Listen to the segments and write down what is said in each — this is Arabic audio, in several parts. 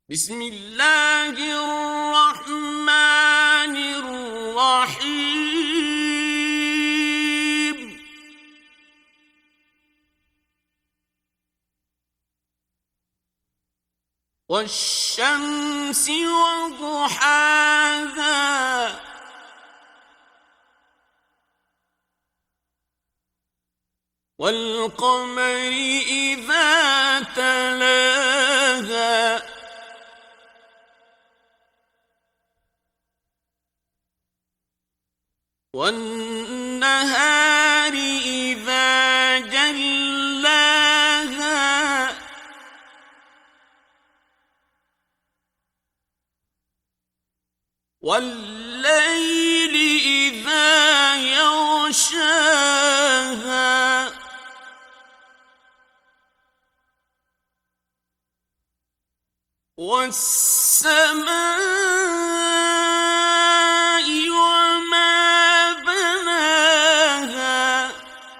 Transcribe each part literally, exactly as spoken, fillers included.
بسم الله الرحمن الرحيم والشمس وضحاها والقمر إذا تلاها والنهار إذا جلاها والليل إذا يغشاها والسماء وما بناها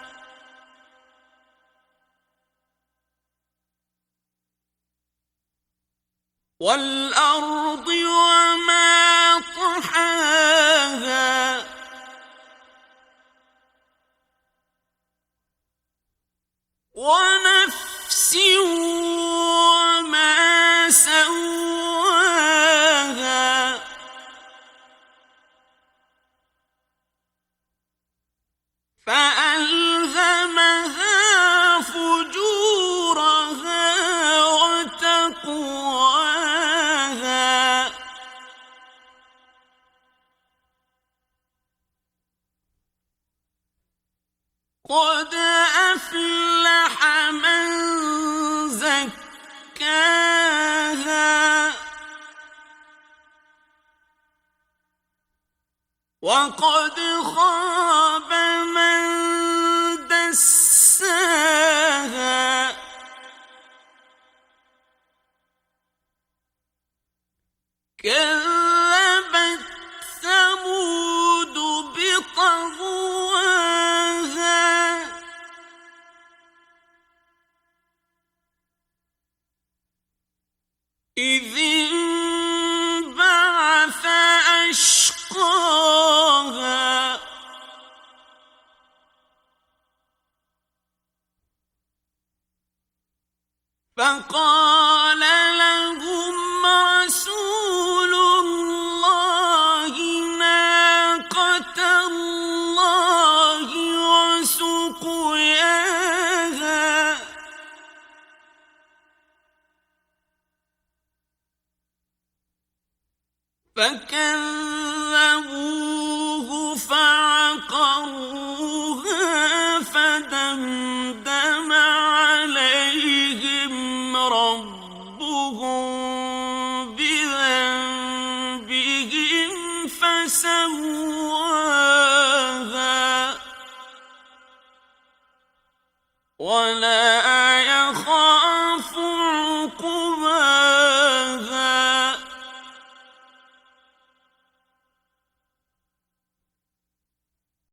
والأرض وما طحاها ونفس وما سواها فألهمها فجورها وتقواها قد أفلح من زكاها وقد خاب من دساها كذبت ثمود بطغواها إذ انبعث أشقاها فقال لهم رسول الله ناقة الله وسقياها فكذبوه فعقروها فدمدم عليهم ربهم بذنبهم فسواها